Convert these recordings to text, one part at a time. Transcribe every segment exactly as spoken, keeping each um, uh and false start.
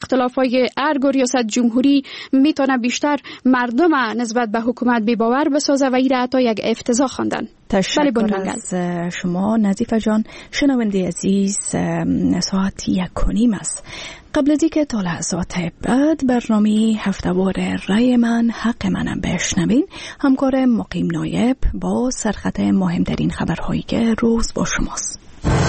اختلاف‌های ارگ و ریاست جمهوری میتونه بیشتر مردم نسبت به حکومت بی‌باور بسازه و این حتی یک افتضاح خواندن. تشکر از شما نظیفه جان. شنونده عزیز، ساعت یک و نیم است. قبل از اینکه تا لحظات بعد برنامه هفته‌وار رای من حق منم بشنوین، همکار مقیم نایب با سرخط مهمترین خبرهایی که روز با شماست.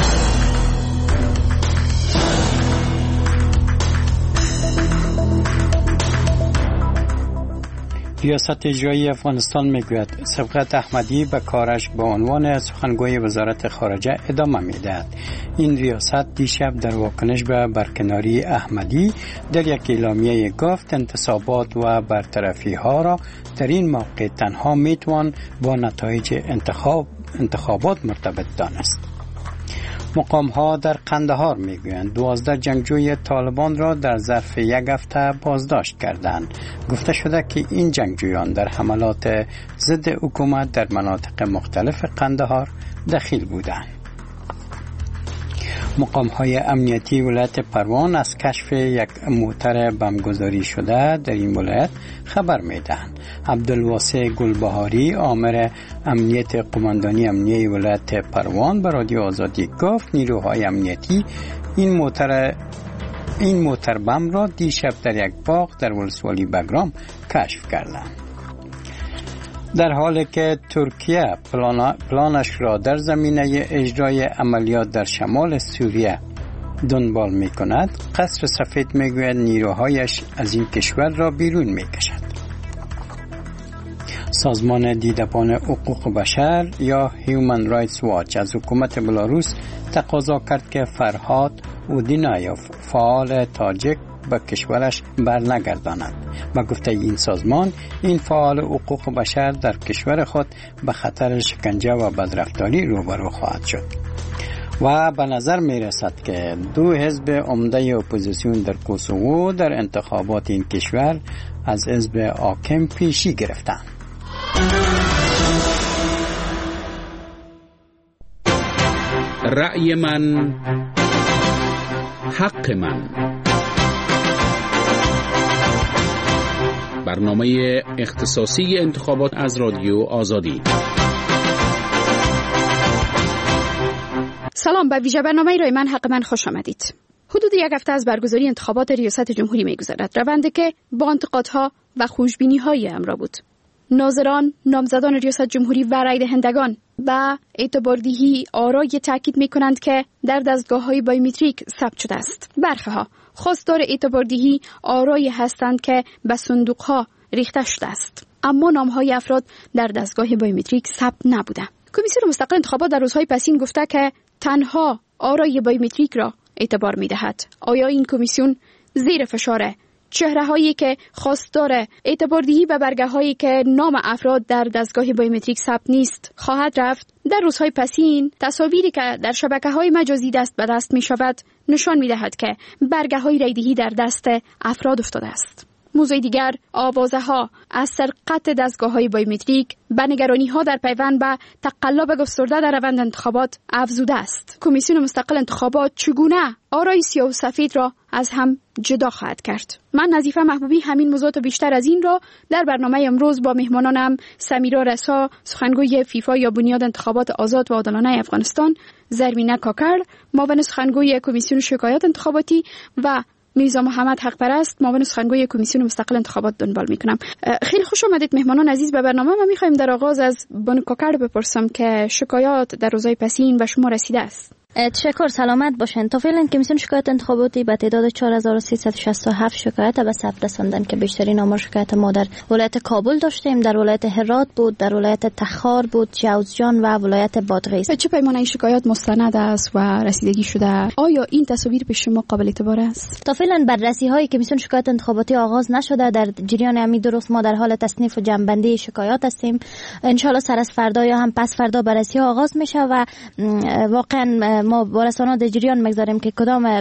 ریاست اجرایی افغانستان میگوید سبقت احمدی به کارش به عنوان سخنگوی وزارت خارجه ادامه میدهد. این ریاست دیشب در واکنش به برکناری احمدی در یک اعلامیه گفت انتصابات و برطرفی ها را در این موقع تنها میتوان با نتایج انتخاب انتخابات مرتبط دانست. مقام ها در قندهار میگویند دوازده جنگجوی طالبان را در ظرف یک هفته بازداشت کردند. گفته شده که این جنگجویان در حملات ضد حکومت در مناطق مختلف قندهار دخیل بودند. مقام های امنیتی ولایت پروان از کشف یک موتر بمبگذاری شده در این ولایت خبر میدهند. عبدالواسع گلبهاری آمر امنیت قماندانی امنیتی ولایت پروان به رادیو آزادی گفت نیروهای امنیتی این موتر این موتر بمب را دیشب در یک باغ در ولسوالی بگرام کشف کردند. در حالی که ترکیه پلان پلانش را در زمینه اجرای عملیات در شمال سوریه دنبال می کند، قصر سفید می گوید نیروهایش از این کشور را بیرون می کشد. سازمان دیدبان حقوق بشر یا هیومن رایتس واچ از حکومت بلاروس تقاضا کرد که فرهاد اودینایوف فعال تاجیک به کشورش برنگرداند. با گفته این سازمان این فعال حقوق بشر در کشور خود به خطر شکنجه و بدرفتاری روبرو خواهد شد و به نظر می رسد که دو حزب عمده اپوزیسیون در کوسوو در انتخابات این کشور از حزب حاکم پیشی گرفتند. رأی من حق من، برنامه اختصاصی انتخابات از رادیو آزادی. سلام، به ویژه برنامه رای من حق من خوش آمدید. حدود یک هفته از برگزاری انتخابات ریاست جمهوری می‌گذرد، روندی که با انتقادها و خوشبینی‌های همراه بود. ناظران، نامزدان ریاست جمهوری و رای دهندگان و اعتباردهی آرای تاکید می‌کنند که در دستگاه‌های بایومتریک ثبت شده است. برخی‌ها خواستار اعتباردهی آرای هستند که به صندوق‌ها ریخته شده است، اما نام‌های افراد در دستگاه بایومتریک ثبت نبوده. کمیسیون مستقل انتخابات در روزهای پسین گفته که تنها آرای بایومتریک را اعتبار می‌دهد. آیا این کمیسیون زیر فشار چهره هایی که خواستار اعتباردهی و برگه هایی که نام افراد در دستگاه بایومتریک ثبت نیست خواهد رفت؟ در روزهای پسین تصاویری که در شبکه های مجازی دست به دست می شود نشان می دهد که برگه های رایدهی در دست افراد افتاده است. موضوع دیگر، آوازه ها از سرقت دستگاه های بایومتریک به نگرانی ها در پیوند به تقلب گسترده در روند انتخابات افزوده است. کمیسیون مستقل انتخابات چگونه آرای سیاه و سفید را از هم جدا خواهد کرد؟ من نظیفه محبوبی همین موضوعات و بیشتر از این را در برنامه امروز با مهمانانم سمیرا رسا، سخنگوی فیفا یا بنیاد انتخابات آزاد و عادلانه افغانستان، زرمینه کاکر، معاون سخنگوی کمیسیون شکایات انتخاباتی و میرزا محمد حق پرست، معاون سخنگوی کمیسیون مستقل انتخابات دنبال میکنم. خیلی خوش آمدید مهمانان عزیز به برنامه. ما میخوایم در آغاز از بانو کاکر بپرسم که شکایات در روزهای پسین به شما رسیده است. تشکر، سلامت باشین. تا فعلا کمیسیون شکایت انتخاباتی به تعداد چهار هزار و سیصد و شصت و هفت شکایت به ثبت رساندن که بیشترین آمار شکایت ما در ولایت کابل داشتیم، در ولایت هرات بود، در ولایت تخار بود، جوزجان و ولایت بادغیس. چه پیمانه این شکایت مستند است و رسیدگی شده؟ آیا این تصاویر به شما قابل اعتبار است؟ تا فعلا بررسی های کمیسیون شکایت انتخاباتی آغاز نشده. در جریان همین درست ما در حال تصنیف و جمع‌بندی شکایات هستیم. ان شاء الله سر از فردا یا هم پس فردا بررسی ها آغاز میشه و واقعا ما با رسانه‌ها در جریان میگذاریم که کدام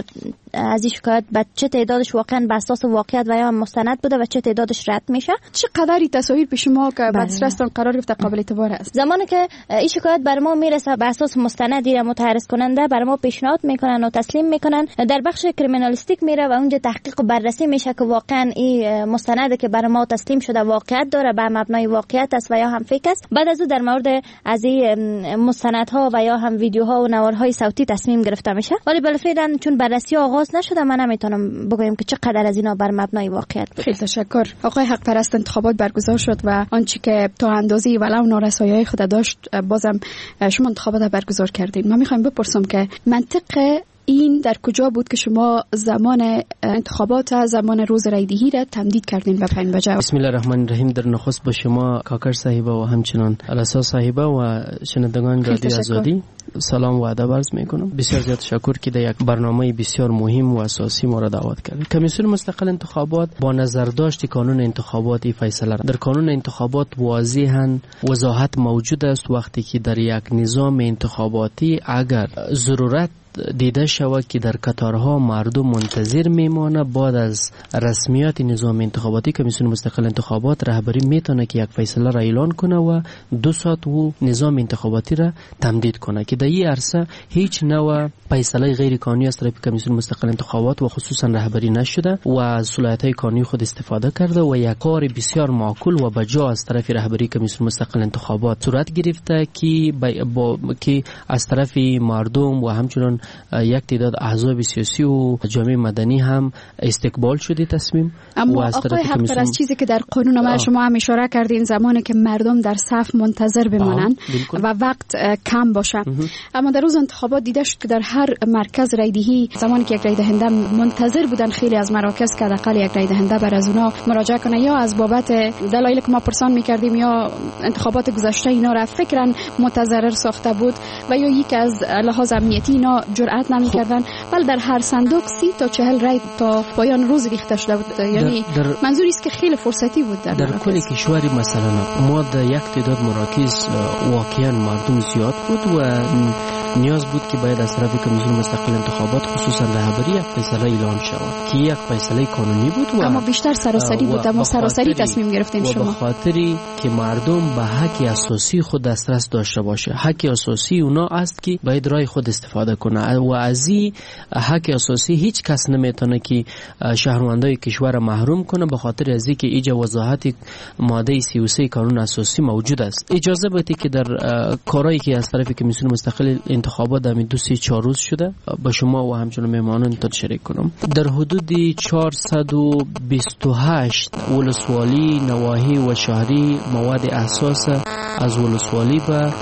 از این شکایت به چه تعدادش واقعا بر اساس واقعیت و یا مستند بوده و چه تعدادش رد میشه. چه قدری تصاویر پیش ما که بعد سرستان قرار گرفته قابل اعتبار است؟ زمانی که این شکایت بر ما میرسه بر اساس مستندی را متعرض کننده بر ما پیشنهاد میکنن و تسلیم میکنن، در بخش کریمینالیستیک میره و اونجا تحقیق و بررسی میشه که واقعا این مستندی که بر ما تسلیم شده واقعیت داره، بر مبنای واقعیت است و یا هم فیک است. بعد از او در مورد از این مستندها و یا هم ویدیوها و نوارهای صوتی تصمیم گرفته میشه. ولی بالفعل چون بررسی آغاز نشده من نمیتونم بگویم که چقدر از اینا بر مبنای واقعیت بود. خیلی تشکر. آقای حق پرست، انتخابات برگزار شد و آنچه که تا اندازه‌ای ولو نارسایی‌های خود داشت بازم شما انتخابات برگزار کردین. من میخوایم بپرسم که منطق این در کجا بود که شما زمان انتخابات زمان روز رایدهی را تمدید کردین به پنج بجه؟ بسم الله الرحمن الرحیم. در نخست به شما کاکر صاحبه و همچنان الاسا صاحبه و شنوندگان رادیو آزادی سلام و ادب عرض میکنم. بسیار زیاد تشکر که در یک برنامه بسیار مهم و اساسی ما را دعوت کردید. کمیسیون مستقل انتخابات با نظرداشت قانون انتخابات فیصله در قانون انتخابات واضحاً وضاحت موجود است وقتی که در یک نظام انتخاباتی اگر ضرورت دیده شود که در قطارها مردم منتظر میمانه، بعد از رسمیات نظام انتخاباتی کمیسیون مستقل انتخابات رهبری میتونه که یک فیصله را اعلان کنه و دو ساعت و نظام انتخاباتی را تمدید کنه که در این عرصه هیچ نوع فیصله غیر قانونی از طرف کمیسیون مستقل انتخابات و خصوصا رهبری نشده و از صلاحیت‌های قانونی خود استفاده کرده و یک کار بسیار معقول و بجا از طرف رهبری کمیسیون مستقل انتخابات صورت گرفته که با که از طرف مردم و همچنان یک تعداد احزاب سیاسی و جامعه مدنی هم استقبال شده تصمیم. اما آقای حق پرست، چیزی که در قانون ما شما هم اشاره کردین زمانی که مردم در صف منتظر بمانند و وقت کم باشه. اما در روز انتخابات دیده شد که در هر مرکز رایدهی زمانی که یک رای دهنده منتظر بودن خیلی از مراکز که حداقل یک رای دهنده بر از اونا مراجعه کنه یا از بابت دلایلی که ما پرسان می‌کردیم یا انتخابات گذشته اینا را فکرن متضرر ساخته بود و یا یک از لحاظ امنیتی اینا جرأت نمی‌کردن، ولی در هر صندوق سی تا چهل رای تا پایان روز ریخته شده بود. یعنی منظوری است که خیلی فرصتی بود در, در کل کشور. مثلا ما در یک تعداد مراکز واقعا مردم زیاد بود و نیاز بود که باید از طرف کمیسیون مستقل انتخابات خصوصا رهبری یک فیصله اعلان شود که یک فیصله قانونی بود و اما بیشتر سراسری بود. اما سراسری تصمیم گرفتین شما به خاطری که مردم به حق اساسی خود دسترس داشته باشه. حق اساسی اونا است که باید رای خود استفاده کنه و از این حق اساسی هیچ کس نمیتونه که شهروندای کشور محروم کنه به خاطر از اینکه ایجا وضاحت ماده سی و سه قانون اساسی موجود است. اجازه بدید که در کارهایی که از طرف کمیسیون مستقل انتخابات در دو سه چهار روز شده با شما و همچنان مهمانان تا شریک کنم. در حدود چهارصد و بیست و هشت ولسوالی نواحی و شهری مواد اساس از ولسوالی به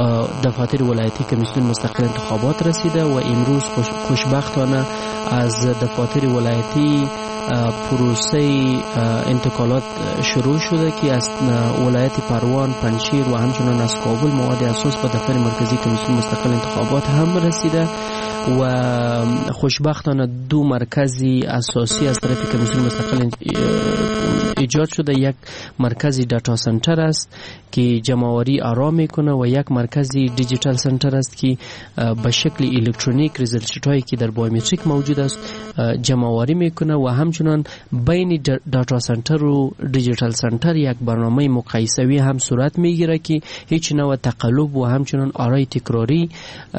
دفاتر ولایتی کمیسیون مستقل انتخابات رسیده و امروز خوشبختانه از دفاتر ولایتی پروسه انتقالات شروع شده که از ولایت پروان، پنجشیر و همچنان از کابل مواد اساس به دفتر مرکزی کمیسیون مستقل انتخابات هم رسیده و خوشبختانه دو مرکزی اساسی از طرف کمیسیون مستقل ایجاد شده. یک مرکزی دیتا سنتر است که جمع‌آوری آرام میکنه و یک مرکزی دیجیتال سنتر است که به شکل الکترونیک ریزالت شیت هایی که در بایومتریک موجود است جمع‌آوری میکنه و همچنان بین دیتا سنتر و دیجیتال سنتر یک برنامه مقایسوی هم صورت میگیره که هیچ نوع تقلب و همچنان آرای تکراری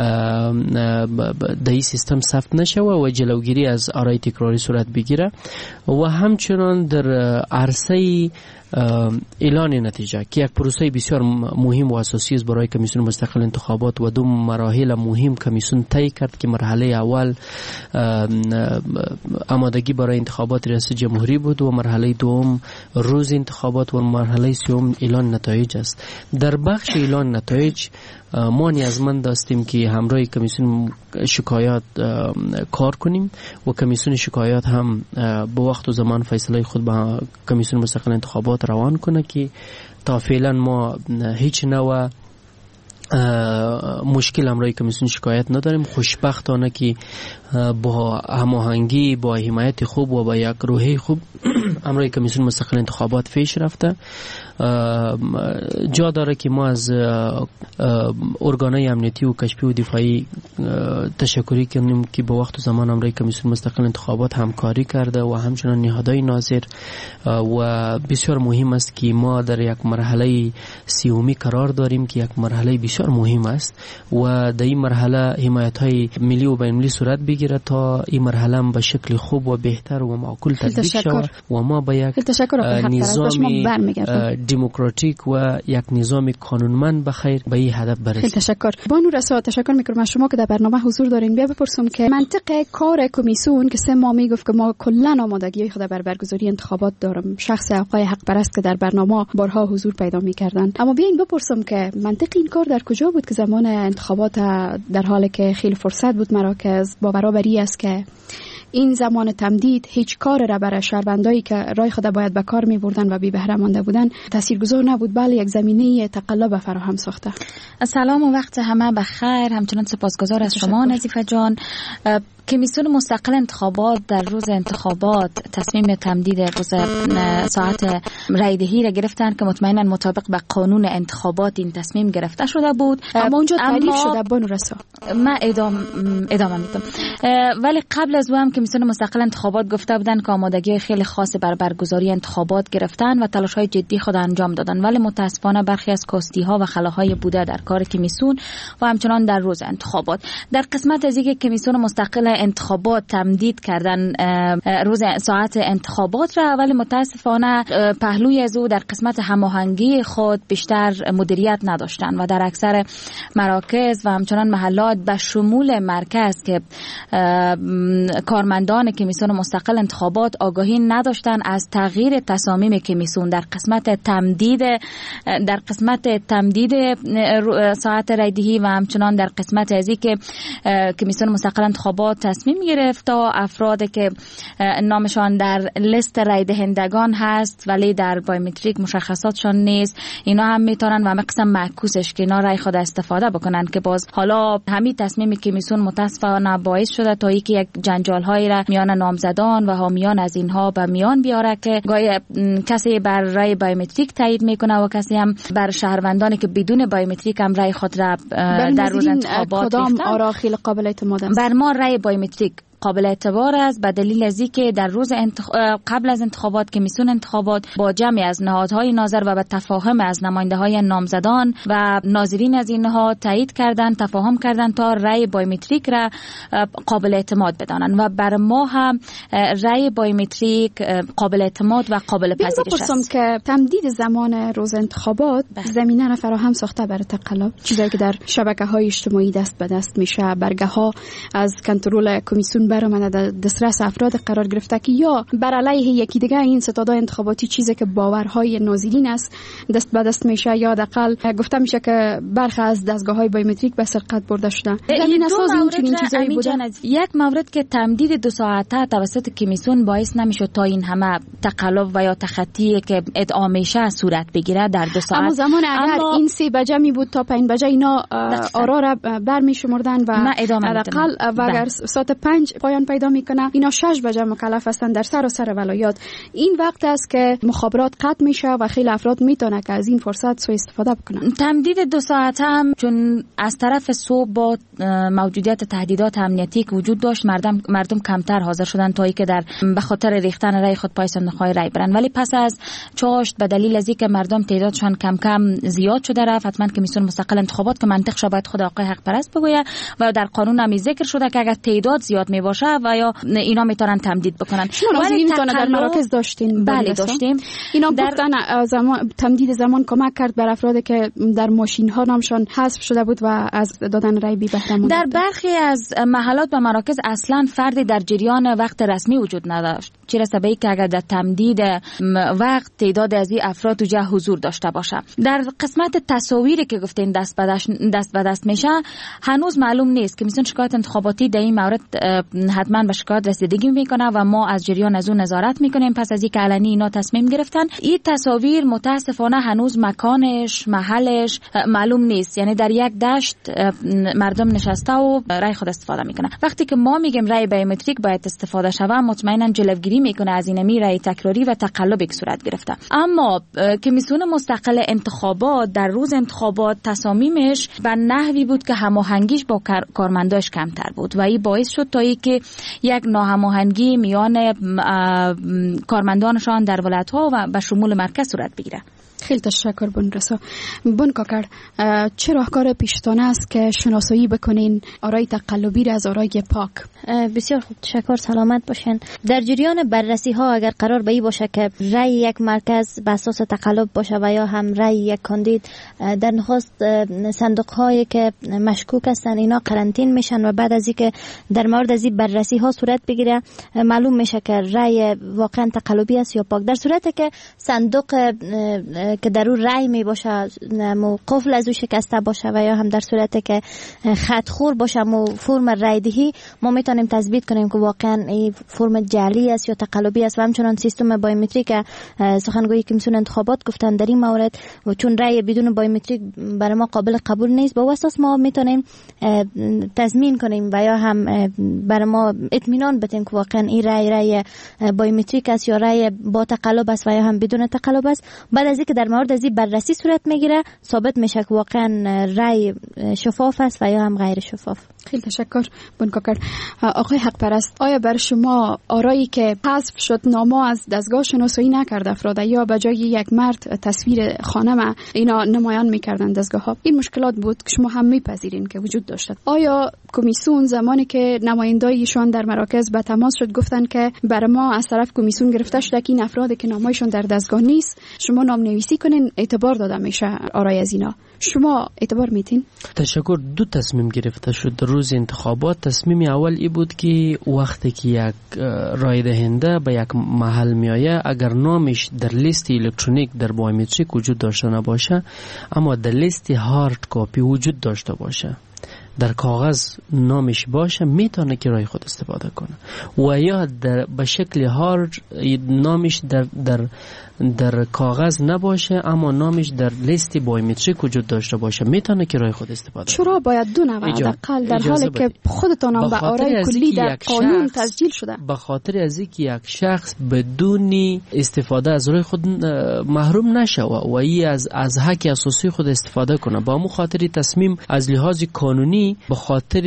در این سیستم ثبت نشه و جلوگیری از آرای تکراری صورت بگیره و همچنان در عرصه اعلان نتیجه که یک پروسه بسیار مهم و اساسی است برای کمیسیون مستقل انتخابات و دو مراحل مهم کمیسیون طی کرد که مرحله اول آمادگی برای انتخابات ریاست جمهوری بود و مرحله دوم روز انتخابات و مرحله سوم اعلان نتایج است. در بخش اعلان نتایج ما نیازمند داشتیم که همراه کمیسیون شکایات کار کنیم و کمیسیون شکایات هم به وقت و زمان فیصله خود به کمیسیون مستقل انتخابات روان کنه که تا فعلا ما هیچ نوع مشکل همراه کمیسیون شکایت نداریم. خوشبختانه که با هماهنگی، با حمایت خوب و با یک روحیه خوب امروی کمیسیون مستقل انتخابات پیش رفته. جا داره که ما از ارگانهای امنیتی و کشفی و دفاعی تشکری کنیم که با وقت و زمان امروی کمیسیون مستقل انتخابات همکاری کرده و همچنان نهادهای ناظر، و بسیار مهم است که ما در یک مرحله سیومی قرار داریم که یک مرحله بسیار مهم است و در این مرحله حمایت های ملی و بین المللی صورت بگیره تا این مرحله به شکل خوب و بهتر و معقول تطبیق شود و ما به یک نظام دموکراتیک و یک نظام قانونمند بخیر به این هدف برسیم. خیلی تشکر. بانو رسا، تشکر میکنم از شما که در برنامه حضور دارین. بیا بپرسم که منطق کار کمیسیون که سه ماه میگفت که ما کلا آمادگی خود بر برگزاری انتخابات دارم، شخص آقای حق پرست که در برنامه بارها حضور پیدا میکردن، اما بیاین بپرسم که منطق این کار در کجا بود که زمان انتخابات در حالی که خیلی فرصت بود مراکز با برابری است که این زمان تمدید هیچ کار را برای شهروندایی که رای خود باید به کار می بردن و بی بهره مانده بودن تاثیرگذار نبود، بله یک زمینه تقلب فراهم ساخته. سلام و وقت همه بخیر. همچنان سپاسگزار از شما نظیفه جان. کمیسیون مستقل انتخابات در روز انتخابات تصمیم تمدید روز ساعت رایدهی را گرفتن که مطمئنا مطابق به قانون انتخابات این تصمیم گرفته شده بود، اما اونجا تعریف شده بانو رسا. من ادامه ادامه میدم. ولی قبل از او هم کمیسیون مستقل انتخابات گفته بودن که آمادگی خیلی خاص بر برگزاری انتخابات گرفتن و تلاش‌های جدی خود انجام دادن، ولی متاسفانه برخی از کاستی‌ها و خلاهای بوده در کار کمیسیون و همچنان در روز انتخابات. در قسمت از اینکه کمیسیون مستقل انتخابات تمدید کردن روز ساعت انتخابات را، ولی متاسفانه پهلوی از او در قسمت هماهنگی خود بیشتر مدیریت نداشتن و در اکثر مراکز و همچنان محلات به شمول مرکز که کارمندان کمیسیون مستقل انتخابات آگاهی نداشتن از تغییر تصامیم کمیسیون در قسمت تمدید در قسمت تمدید ساعت رایدهی و همچنان در قسمت ازی که کمیسیون مستقل انتخابات تصمیم گرفت تا افرادی که نامشان در لیست رای دهندگان هست ولی در بایومتریک مشخصاتشان نیست، اینا هم میتونن و مقسم معکوسش که اینا رای خود استفاده بکنن، که باز حالا همین تصمیم کمیسیون متاسفانه باعث شده تا اینکه یک جنجال هایی را میان نامزدان و حامیان از اینها به میان بیاره که گاهی کسی بر رای بایومتریک تایید میکنه و کسی هم بر شهروندانی که بدون بایومتریک هم رای خود را در روز انتخابات کدام آرا خیلی قابل اعتماد است؟ بر ما رای بایومتریک قابل اعتبار است به دلیل از اینکه در روز انتخ... قبل از انتخابات کمیسیون انتخابات با جمعی از نهادهای ناظر و به تفاهم از نماینده‌های نامزدان و ناظرین از این نهاد تایید کردند، تفاهم کردند تا رای بایومتریک را قابل اعتماد بدانند و بر ما هم رای بایومتریک قابل اعتماد و قابل پذیرش است. که تمدید زمان روز انتخابات زمینه را فراهم ساخته برای تقلب، چیزی که در شبکه‌های اجتماعی دست به دست میشه، برگه‌ها از کنترل کمیسیون برآمده در دسترس افراد قرار گرفته که یا بر علیه یکی دیگه این ستادهای انتخاباتی چیزی که باورهای ناظرین است دست به دست میشه، یا حداقل گفته میشه که برخی از دستگاه‌های بایومتریک به سرقت برده شده. این اساس این چنین چیزایی بوده. یک مورد که تمدید دو ساعته توسط کمیسیون باعث نمیشد تا این همه تقلب و یا تخطی که ادعا میشه صورت بگیره در دو ساعت. اما زمان اگر اما این سه بجه می بود تا پنج بجه اینا آرا را برمیشمردن و حداقل و اگر ساعت پنج پایان پیدا میکنه اینا شش بجه مکلف هستن در سراسر ولایات. این وقت است که مخابرات قطع میشه و خیلی افراد میتونه که از این فرصت سوء استفاده بکنن. تمدید دو ساعته هم چون از طرف صبح با موجودیت تهدیدات امنیتی که وجود داشت مردم مردم کمتر حاضر شدن تا اینکه در به خاطر ریختن رای خود پای صندوق‌های رای برن، ولی پس از چاشت به دلیل از اینکه مردم تعدادشان کم کم زیاد شده رفت، حتما کمیسیون مستقل انتخابات که منطق شو باید خود آقای حق پرست بگوید و در قانون هم ذکر شده که اگر تعداد زیاد می باشه و یا اینا میتونن تمدید بکنن. ولی میتونه در مراکز داشتین؟ بله داشتیم. اینا گفتن زمان تمدید زمان کمک کرد بر افرادی که در ماشین ها نامشان حذف شده بود و از دادن رای بی بهره مونده. در برخی از محلات و مراکز اصلا فردی در جریان وقت رسمی وجود نداشت، چه رسه به اینکه اگر در تمدید وقت تعداد از این افراد توجه حضور داشته باشه. در قسمت تصاویری که گفتین دست به دست دست به دست میشه هنوز معلوم نیست که کمیسیون شکایت انتخاباتی در این مورد حتما به شکایت رسیدگی میکنه و ما از جریان از اون نظارت میکنیم. پس از اینکه علنی اینا تصمیم گرفتن، این تصاویر متاسفانه هنوز مکانش محلش معلوم نیست، یعنی در یک دشت مردم نشسته و رای خود استفاده میکنه. وقتی که ما میگیم رای بایومتریک باید استفاده شود، مطمئنا جلوگیری میکنه از این رای تکراری و تقلبی که صورت گرفته. اما کمیسیون مستقل انتخابات در روز انتخابات تصامیمش به نحوی بود که هماهنگیش با کارمنداش کمتر بود و این باعث شد تا اینکه یک ناهماهنگی میان کارمندانشان در ولایت‌ها و به شمول مرکز صورت بگیره. خیلی تشکر بون رسا. بون کاکر، چه راهکار پیشتانه است که شناسایی بکنین آرای تقلبی را از آرای پاک؟ بسیار خوب، تشکر، سلامت باشین. در جریان بررسی ها اگر قرار به این باشه که رای یک مرکز به اساس تقلب باشه و یا هم رای یک کاندید، در نخست صندوق هایی که مشکوک هستن اینا قرنطین میشن و بعد از اینکه در مورد از این بررسی ها صورت بگیره معلوم میشه که رای واقعا تقلبی است یا پاک. در صورتی که صندوق که در اون رای می باشه مو قفل از او شکسته باشه و یا هم در صورتی که خط خور باشه مو فرم رای دهی، ما میتونیم تثبیت کنیم که واقعا این فرم جعلی است یا تقلبی است. و همچنان سیستم بایومتریک سخنگوی کمیسیون انتخابات گفتن در این مورد و چون رای بدون بایومتریک برای ما قابل قبول نیست، با اساس ما میتونیم تضمین کنیم و یا هم برای ما اطمینان بدیم که واقعا این رای رای بایومتریک است یا رای با تقلب است و یا هم بدون تقلب است. بعد از اینکه در مورد از این بررسی صورت میگیره ثابت میشه که واقعا رای شفاف است و یا هم غیر شفاف. خیلی تشکر بون کاکر. آقای حق پرست، آیا بر شما آرایی که حذف شد نامه از دستگاه شناسایی نکرد افراد یا به جای یک مرد تصویر خانم اینا نمایان میکردن دستگاه ها، این مشکلات بود که شما هم میپذیرین که وجود داشت؟ آیا کمیسیون زمانی که نمایندایشان در مراکز به تماس شد گفتن که برای ما از طرف کمیسیون گرفته شده که این افرادی که نامایشان در دستگاه نیست شما نام نویسی کنین اعتبار داده میشه آرای از اینا، شما اعتبار میتین؟ تشکر. دو تصمیم گرفته شد در روز انتخابات. تصمیم اول ای بود که وقتی که یک رای دهنده به یک محل میآید اگر نامش در لیست الکترونیک در بایومتریک وجود داشته نباشه اما در لیست هارد کاپی وجود داشته باشه، در کاغذ نامش باشه، میتونه که رای خود استفاده کنه. و یا در به شکل هارد نامش در در در کاغذ نباشه اما نامش در لیست بایومتریک وجود داشته باشه، میتونه که رای خود استفاده کنه. چرا باید دو نوع حداقل در حالی که خودتان هم به آرای کلی در قانون تسجیل شده؟ به خاطر از اینکه یک شخص بدون استفاده از رای خود محروم نشه و ای از از حق اساسی خود استفاده کنه. با مو خاطر تصمیم از لحاظ قانونی به خاطر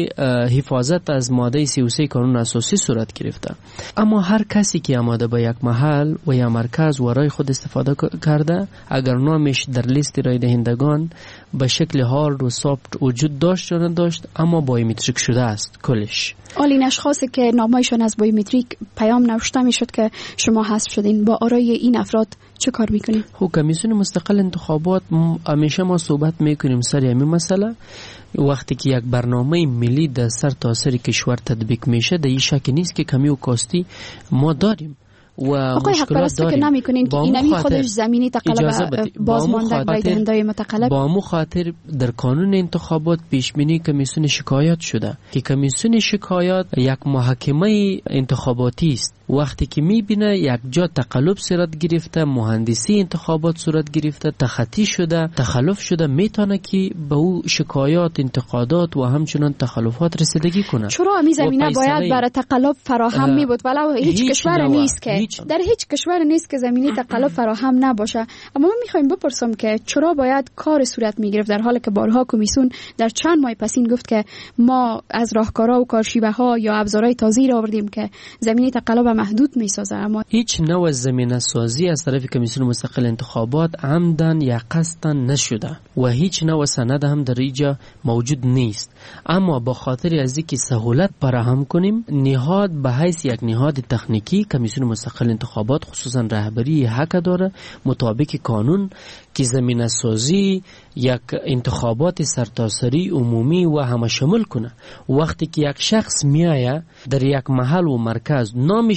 حفاظت از ماده سی و سه قانون اساسی صورت گرفته. اما هر کسی که آمده به یک محل و یا مرکز و رای خود استفاده کرده اگر نامش در لیست رای دهندگان به شکل هارد و سافت وجود داشت یا نداشت اما بایومتریک شده است کلش. این اشخاصی که نامایشان از بایومتریک پیام نوشته میشد که شما حذف شدین، با آرای این افراد چه کار میکنید؟ خب کمیسیون مستقل انتخابات همیشه ما صحبت میکنیم سر همین مسئله. وقتی که یک برنامه ملی در سر تاسر کشور تطبیق میشه در این شک نیست که کمی و کاستی ما داریم و آقای حق پرستی که نمی کنین که اینمی خودش زمینی تقلب بازمانده رای دهندای متقلب. با مو خاطر در قانون انتخابات پیش بینی کمیسیون شکایت شده که کمیسیون شکایت یک محکمه انتخاباتی است. وقتی که میبینه یک جا تقلب صورت گرفته، مهندسی انتخابات صورت گرفته، تخطی شده، تخلف شده، میتونه که به او شکایات، انتقادات و همچنان تخلفات رسیدگی کنه. چرا می زمینه باید برای تقلب فراهم می بود ولو هیچ, هیچ کشور نیست که هیچ در هیچ کشور نیست که زمینه تقلب فراهم نباشه. اما ما میخوایم بپرسم که چرا باید کار صورت میگرفت در حالی که بارها کمیسیون در چند ماه پسین گفت که ما از راهکارها و کارشیوه ها یا ابزارهای تازه‌ای را آوردیم که زمینه تقلب محدود میسازه. اما هیچ نوع زمینه سازی از طرف کمیسیون مستقل انتخابات عمدن یا قصدن نشده و هیچ نوع سند هم در اینجا موجود نیست. اما با خاطر از اینکه سهولت فراهم کنیم، نهاد به حیث یک نهاد تکنیکی کمیسیون مستقل انتخابات خصوصا رهبری حق داره مطابق قانون که زمینه سازی یک انتخابات سرتاسری عمومی و همه شمول کنه. وقتی که یک شخص میایه در یک محل و مرکز نامش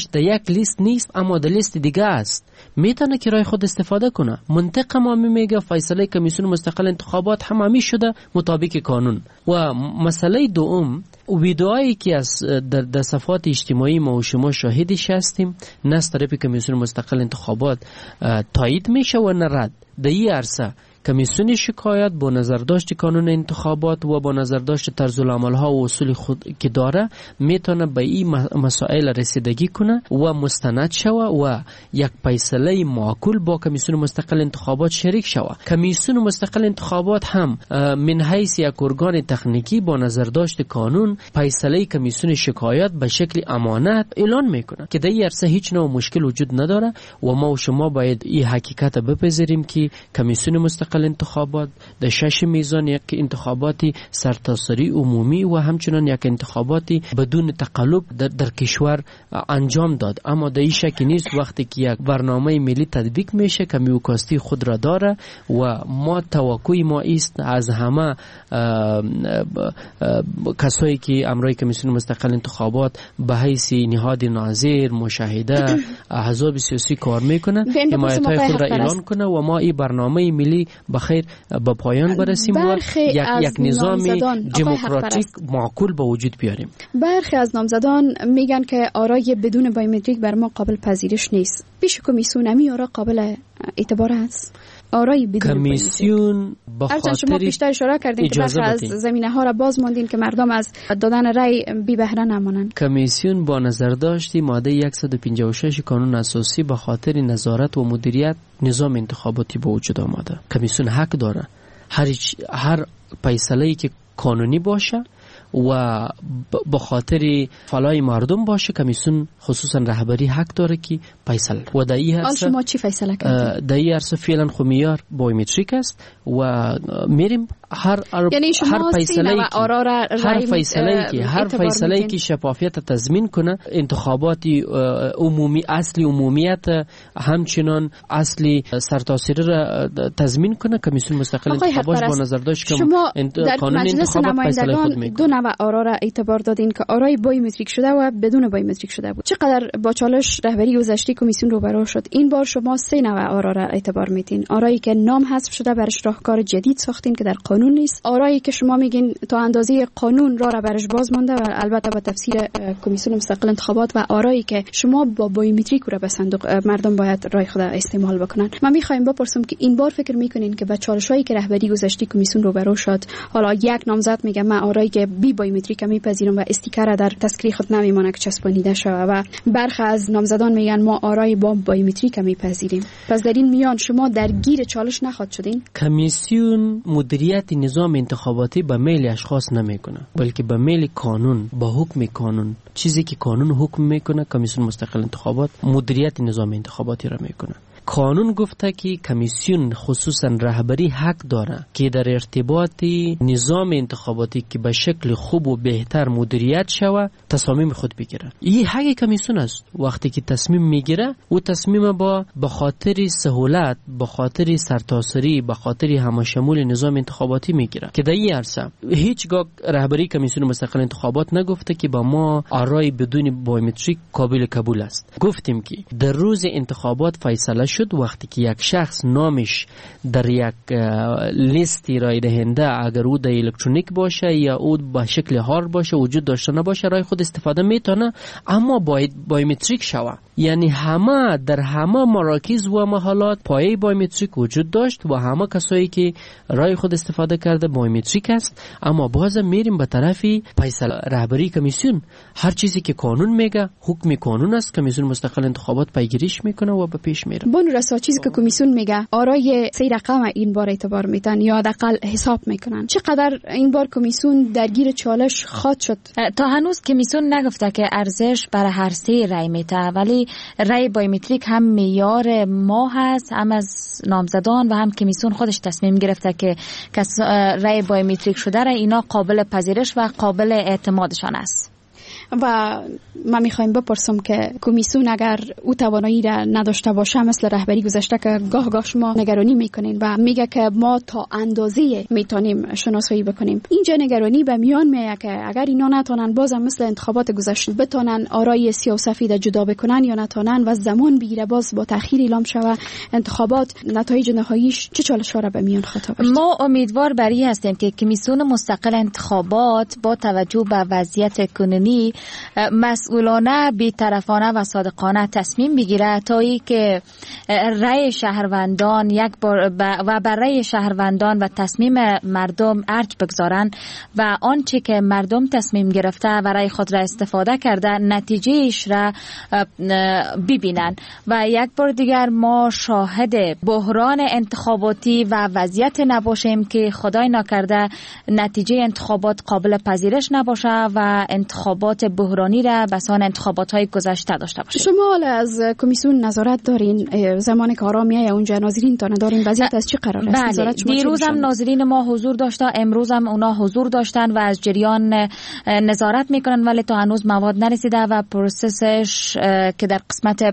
در یک لیست نیست اما در لیست دیگه است، میتونه که رای خود استفاده کنه. منطق ما میگه فیصله کمیسیون مستقل انتخابات هم همی شده مطابق قانون. و مسئله دوم، ویدئویی که از در, در صفحات اجتماعی ما و شما شاهدش هستیم، نه از طرف کمیسیون مستقل انتخابات تایید میشه و نه رد. در این عرصه کمیسیون شکایت با نظرداشت قانون انتخابات و با نظرداشت طرز العمل ها و اصول خود که داره میتونه به این مسائل رسیدگی کنه و مستند شوه و یک فیصله معقول با کمیسیون مستقل انتخابات شریک شوه. کمیسیون مستقل انتخابات هم من حیث یک ارگان تکنیکی با نظرداشت قانون فیصله کمیسیون شکایت به شکل امانت اعلان میکنه که در این عرصه هیچ نوع مشکل وجود نداره و ما و شما باید این حقیقت بپذیریم که کمیسیون مستقل انتخابات در شش میزان یک انتخاباتی سرتاسری عمومی و همچنان یک انتخاباتی بدون تقلب در, در کشور انجام داد. اما در این شکی نیست وقتی که یک برنامه ملی تطبیق میشه کمیوکاستی خود را داره و ما توقعی ما است از همه کسایی که امرای کمیسیون مستقل انتخابات به حیث نهاد ناظر، مشاهده، احزاب سیاسی کار میکنه، حمایت‌های خود را اعلان کنه و ما این برنامه ملی بخیر به پایان برسیم و یک, یک نظام دموکراتیک معقول به وجود بیاریم. برخی از نامزدان میگن که آرای بدون بایومتریک بر ما قابل پذیرش نیست. پیش کمیسیون امی آرا قابل اعتبار است؟ آرای بدون کمیسیون به خاطر شما بیشتر اشاره کردین که برخی از زمینه ها را باز ماندین که مردم از دادن رای بی بهره نمانند. کمیسیون با نظر داشتی ماده صد و پنجاه و شش قانون اساسی به خاطر نظارت و مدیریت نظام انتخاباتی به وجود آمده. کمیسیون حق داره هر هر فیصله‌ای که قانونی باشه و به خاطر فلاح مردم باشه، کمیسیون خصوصا رهبری حق داره که فیصله و در این عرصه شما چی فیصله کردید؟ در این عرصه فعلا خو معیار بایومتریک است و میریم هر یعنی هر فیصله و آرا را هر فیصله که هر فیصله که شفافیت تضمین کنه، انتخابات عمومی اصلی عمومیت همچنان اصلی سرتاسری را تضمین کنه، کمیسیون مستقل انتخابات با نظر داشت که قانون انتخابات فیصله خود میکنه. دو نوع آرا را اعتبار دادین که آرای بایومتریک شده و بدون بایومتریک شده بود. چقدر با چالش رهبری گذشته کمیسیون روبرو شد. این بار شما سه نوع آرا را اعتبار میتین. آرایی که نام حذف شده برش راهکار جدید ساختین که در قانون نیست. آرایی که شما میگین تا اندازه قانون راه را برش باز مانده و البته با تفسیر کمیسیون مستقل انتخابات، و آرایی که شما با بایومتریک را به صندوق مردم باید رای خود استعمال بکنن. من میخوایم بپرسم که این بار فکر میکنین که با چالشایی که رهبری گذشته کمیسیون روبرو شد، حالا یک نامزد میگه من آرایی که بی بایومتریک میپذیرم و استیکر در تذکره خود نمیمونه که چسبانیده شده، و برخی از نامزدان میگن ما آرای با بایومتریک میپذیریم. پس در این میان شما درگیر چالش نخواهد شدین؟ کمیسیون مدیریت نظام انتخاباتی به میل اشخاص نمیکنه، بلکه به میل قانون، با حکم قانون. چیزی که قانون حکم میکنه کمیسیون مستقل انتخابات مدیریت نظام انتخاباتی را میکنه. قانون گفته که کمیسیون خصوصا رهبری حق داره که در ارتباط نظام انتخاباتی که به شکل خوب و بهتر مدیریت شوه تصمیم خود بگیره. این حق کمیسیون است. وقتی که تصمیم میگیره او تصمیم با به خاطر سهولت، به خاطر سرتاسری، به خاطر همشمول نظام انتخاباتی میگیره که در این عرصه هیچگاه رهبری کمیسیون مستقل انتخابات نگفته که با ما آرای بدون بایومتریک قابل قبول است. گفتیم که در روز انتخابات فیصله شد وقتی که یک شخص نامش در یک لیستی رای دهنده اگر او در الکترونیک باشه یا او به شکل هارد باشه وجود داشته نباشه رای خود استفاده میتونه، اما باید بایومتریک شوه. یعنی همه در همه مراکز و محلات پایه بایومتریک وجود داشت و همه کسایی که رای خود استفاده کرده بایومتریک است. اما باز میریم به طرفی فیصله رهبری کمیسیون. هر چیزی که قانون میگه حکم قانون است، کمیسیون مستقل انتخابات پیگیریش میکنه و به پیش میره. رسا چیزی که کمیسیون میگه آرای سه رقم این بار اعتبار میتن یا حداقل حساب میکنن. چقدر این بار کمیسیون درگیر چالش خواهد شد؟ تا هنوز کمیسیون نگفته که ارزش برای هر سه رای میته، ولی رای بایومتریک هم معیار ما هست، هم از نامزدان و هم کمیسیون خودش تصمیم گرفته که رای بایومتریک شده را اینا قابل پذیرش و قابل اعتمادشان است. و ما میخوایم بپرسم که کمیسیون اگر او توانایی را نداشته باشه مثل رهبری گذشته که گاه گاه شما نگرانی میکنین و میگه که ما تا اندازه میتونیم شناسایی بکنیم، اینجا نگرانی به میان میاد که اگر اینا نتونن بازم مثل انتخابات گذشته بتونن آرای سیاه و سفید جدا بکنن یا نتونن و زمان بگیره باز با تأخیر اعلام شوه انتخابات، نتایج نهاییش چه چالش‌ها را به میان خطاب است؟ ما امیدوار بر این هستیم که کمیسیون مستقل انتخابات با توجه به وضعیت کنونی مسئولانه، بی‌طرفانه و صادقانه تصمیم بگیره تا ای که رأی شهروندان یک بار و بر رأی شهروندان و تصمیم مردم ارج بگذارن و آنچه که مردم تصمیم گرفته و رأی خود را استفاده کرده نتیجهش را ببینن. و یک بار دیگر ما شاهد بحران انتخاباتی و وضعیت نباشیم که خدای نکرده نتیجه انتخابات قابل پذیرش نباشه و انتخابات بحرانی را بسان انتخابات های گذشته داشته باشه. شما حالا از کمیسیون نظارت دارین، زمانی که آرامیه اونجا ناظرین تا ندارین، وضعیت از چی قرار است؟ بله، دیروز هم ناظرین ما حضور داشته، امروز هم اونا حضور داشتن و از جریان نظارت میکنن، ولی تا هنوز مواد نرسیده و پروسسش که در قسمت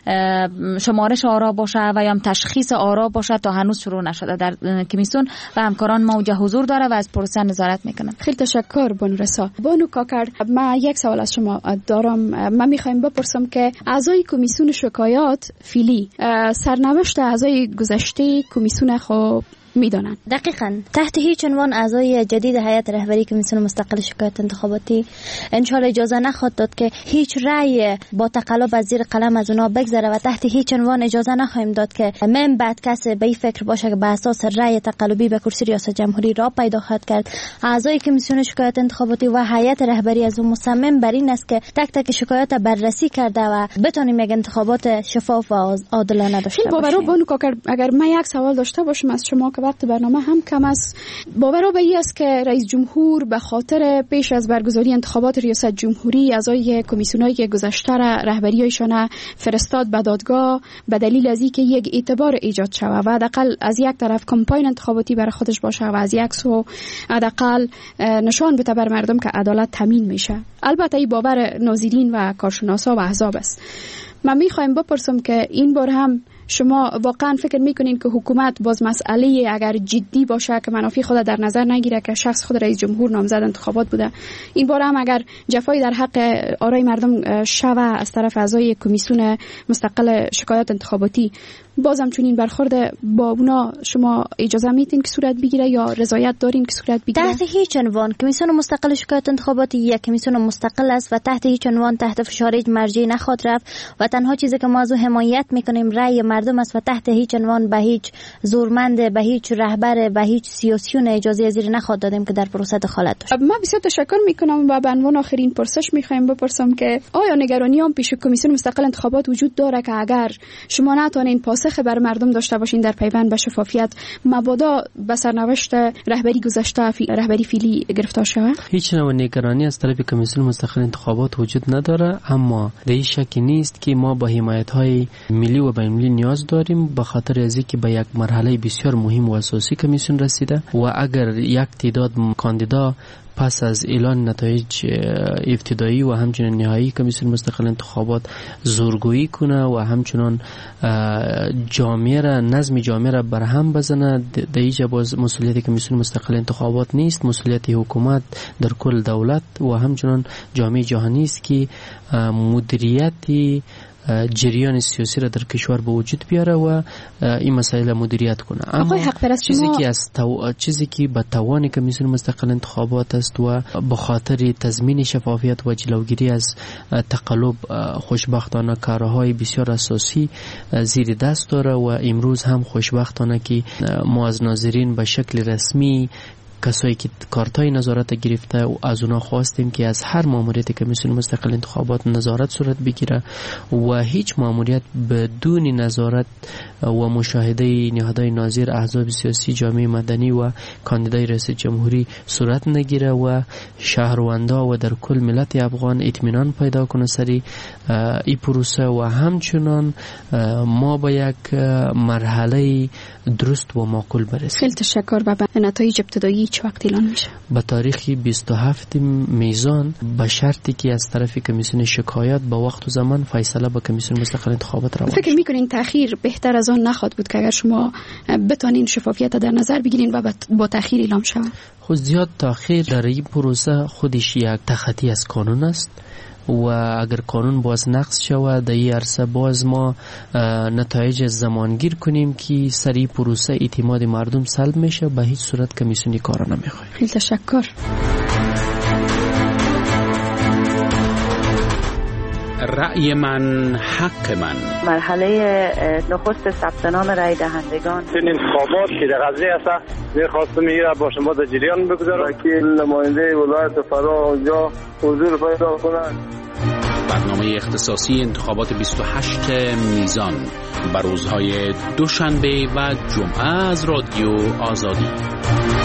شمارش آرا باشه و یا تشخیص آرا باشه تا هنوز شروع نشده در کمیسیون و همکاران ما اونجا حضور داره و از پروسه نظارت میکنن. خیلی تشکر بانو رسا. بانو کاکر، ما یک سوال از شما دارم. من میخوایم بپرسم که اعضای کمیسیون شکایات فیلی سرنوشت اعضای گذشته کمیسیون خو میدانند؟ دقیقاً تحت هیچ عنوان اعضای جدید هیئت رهبری کمیسیون مستقل شکایت انتخاباتی انشالله اجازه نخواهد داد که هیچ رأی با تقلب از زیر قلم از اونا بگذره و تحت هیچ عنوان اجازه نخواهیم داد که من بعد کسی به این فکر باشه که به اساس رأی تقلبی به کرسی ریاست جمهوری را پیدا خواهد کرد. اعضای کمیسیون شکایت انتخاباتی و هیئت رهبری از اون مصمم بر این است که تک تک شکایات بررسی کرده و بتونیم یک انتخابات شفاف و عادلانه داشته باشیم. بانو کاکر، اگر من یک سوال داشته باشم از شما که وقت برنامه هم کم است، باور به این است که رئیس جمهور به خاطر پیش از برگزاری انتخابات ریاست جمهوری اعضای کمیسیونایی که گذشته را رهبریایشان فرستاد به دادگاه به دلیل از اینکه یک اعتبار ایجاد شود و حداقل از یک طرف کمپاین انتخاباتی برای خودش باشه و از یک سو حداقل نشان بده بر مردم که عدالت تامین میشه. البته این باور ناظرین و کارشناسا و احزاب است. من میخوایم بپرسم که این بار هم شما واقعا فکر میکنین که حکومت باز مسئله اگر جدی باشه که منافع خود در نظر نگیره که شخص خود رئیس جمهور نامزد انتخابات بوده، این بار هم اگر جفایی در حق آرای مردم شوه از طرف اعضای کمیسیون مستقل شکایت انتخاباتی، بازم چنین برخورد با اونا شما اجازه میدین که صورت بگیره یا رضایت دارین که صورت بگیره؟ تحت هیچ عنوان کمیسیون مستقل شکایت انتخاباتی یک کمیسیون مستقل است و تحت هیچ عنوان تحت فشار هیچ مرجعی نخواهد رفت و تنها چیزی که ما از او حمایت میکنیم رأی مردم است و تحت هیچ عنوان به هیچ زورمند، به هیچ رهبر، به هیچ سیاسیون اجازه زیر نخواهد دادیم که در پروسه دخالت داشته. من بسیار تشکر میکنم و به عنوان آخرین پرسش میخوایم بپرسم که آیا نگرانیام پیش کمیسیون مستقل انتخابات وجود داره که اگر شما نتونین پاسخ بر مردم داشته باشین در پیوند به شفافیت، مبادا به سرنوشت رهبری گذشته فی... رهبری فعلی گرفتار شود؟ هیچ نوع نگرانی از طرف کمیسیون مستقل انتخابات وجود نداره، اما در این شک نیست که ما با حمایت‌های ملی و بین‌المللی نیاز داریم به خاطر از اینکه به یک مرحله بسیار مهم و اساسی کمیسیون رسیده و اگر یک تعداد کاندیدا پس از اعلان نتایج ابتدایی و همچنین نهایی کمیسیون مستقل انتخابات زورگویی کنه و همچنان جامعه را نظم جامعه را برهم بزنه، در اینجا باز مسئولیت کمیسیون مستقل انتخابات نیست، مسئولیت حکومت در کل دولت و همچنان جامعه جهانی است که مدیریت جریان سیاسی را در کشور به وجود بیاره و این مسائل مدیریت کنه. اما چیزی که از تو... چیزی که به توان کمیسیون مستقل انتخابات است و به خاطر تضمین شفافیت و جلوگیری از تقلب خوشبختانه کارهای بسیار اساسی زیر دست داره و امروز هم خوشبختانه که ما از ناظرین به شکل رسمی کسایی که کارتای نظارت گرفته و از اونا خواستیم که از هر ماموریت کمیسیون مستقل انتخابات نظارت صورت بگیره و هیچ ماموریت بدون نظارت و مشاهده نهادهای ناظر، احزاب سیاسی، جامعه مدنی و کاندیدای رئیس جمهوری صورت نگیره و شهروندا و در کل ملت افغان اطمینان پیدا کنه سری این پروسه و همچنان ما با یک مرحله درست و معقول برسیم. خیلی تشکر. و به نتایج ابتدایی چه وقت اعلان میشه؟ به تاریخ بیست و هفتم میزان به شرطی که از طرف کمیسیون شکایت با وقت و زمان فیصله با کمیسیون مستقل انتخابات روان. فکر میکنین تأخیر بهتر از آن نخواهد بود که اگر شما بتانین شفافیت در نظر بگیرین و با تأخیر اعلام شود؟ خود زیاد تأخیر در این پروسه خودش یک تخطی از قانون است و اگر قانون باز نقض شود در این عرصه باز ما نتایج زمانگیر کنیم که سری پروسه اعتماد مردم سلب میشه، به هیچ صورت کمیسیونی کارا نمیخواد. خیلی تشکر. رأی من حق من. مرحله نخست ثبت نام رای دهندگان. این انتخابات که در قضیه است می‌خواستم میره با شما در جریان بگذارم که نماینده ولایت فرا اونجا حضور پیدا کنند. برنامه اختصاصی انتخابات بیست و هشت میزان بر روزهای دوشنبه و جمعه از رادیو آزادی.